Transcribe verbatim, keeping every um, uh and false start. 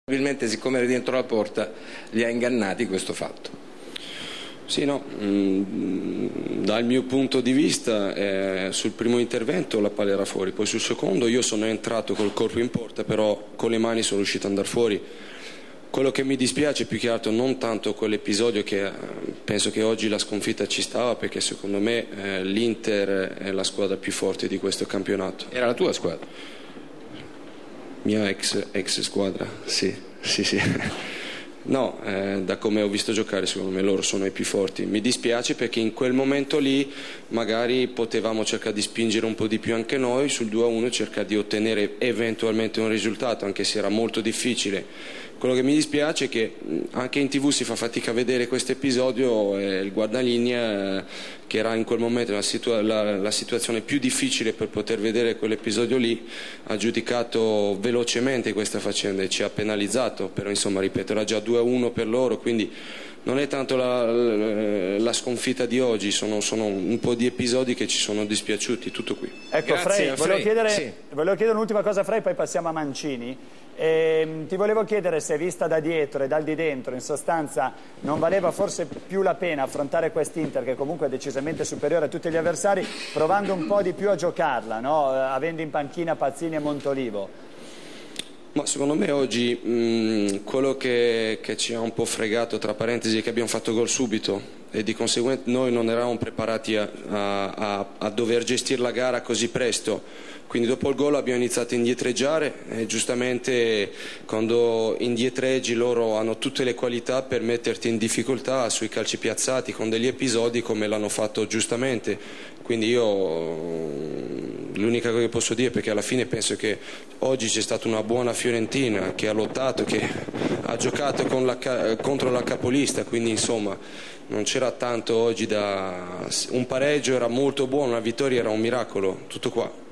Probabilmente, siccome era dentro la porta, li ha ingannati questo fatto. Sì, no, mh, dal mio punto di vista eh, sul primo intervento la palla era fuori, poi sul secondo io sono entrato col corpo in porta, però con le mani sono riuscito ad andare fuori. Quello che mi dispiace più che altro non tanto quell'episodio, che eh, penso che oggi la sconfitta ci stava, perché secondo me eh, l'Inter è la squadra più forte di questo campionato. Era la tua squadra? Mia ex, ex squadra, sì, sì, sì. No, eh, da come ho visto giocare secondo me loro sono i più forti. Mi dispiace perché in quel momento lì magari potevamo cercare di spingere un po' di più anche noi sul due a uno, cercare di ottenere eventualmente un risultato, anche se era molto difficile. Quello che mi dispiace è che anche in tivù si fa fatica a vedere questo episodio e il guardalinea, eh, che era in quel momento la, situa- la, la situazione più difficile per poter vedere quell'episodio lì, ha giudicato velocemente questa faccenda e ci ha penalizzato, però insomma ripeto era già due a uno per loro, quindi non è tanto la, la, la sconfitta di oggi, sono, sono un po' di episodi che ci sono dispiaciuti, tutto qui. Ecco, Frey, volevo chiedere, sì. volevo chiedere un'ultima cosa a Frey, poi passiamo a Mancini. E, ti volevo chiedere se, vista da dietro e dal di dentro, in sostanza non valeva forse più la pena affrontare quest'Inter, che comunque è decisamente superiore a tutti gli avversari, provando un po' di più a giocarla, no? Avendo in panchina Pazzini e Montolivo. Ma secondo me oggi mh, quello che, che ci ha un po' fregato, tra parentesi, è che abbiamo fatto gol subito e di conseguenza noi non eravamo preparati a, a, a dover gestire la gara così presto. Quindi dopo il gol abbiamo iniziato a indietreggiare e giustamente quando indietreggi loro hanno tutte le qualità per metterti in difficoltà sui calci piazzati con degli episodi come l'hanno fatto giustamente. Quindi io l'unica cosa che posso dire, perché alla fine penso che oggi c'è stata una buona Fiorentina che ha lottato, che ha giocato con la, contro la capolista, quindi insomma non c'era tanto oggi da... un pareggio era molto buono, una vittoria era un miracolo, tutto qua.